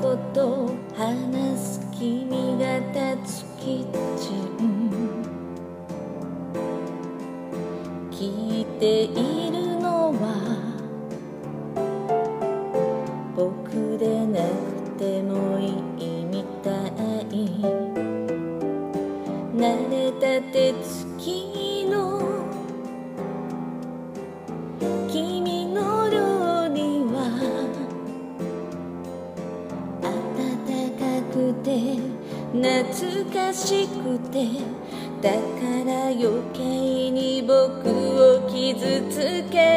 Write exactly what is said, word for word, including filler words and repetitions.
こと話す君が立つキッチン、聞いているのは僕でなくてもいいみたい。慣れた手つきの君の料理は温かくて懐かしくて、だから余計に僕を傷つけ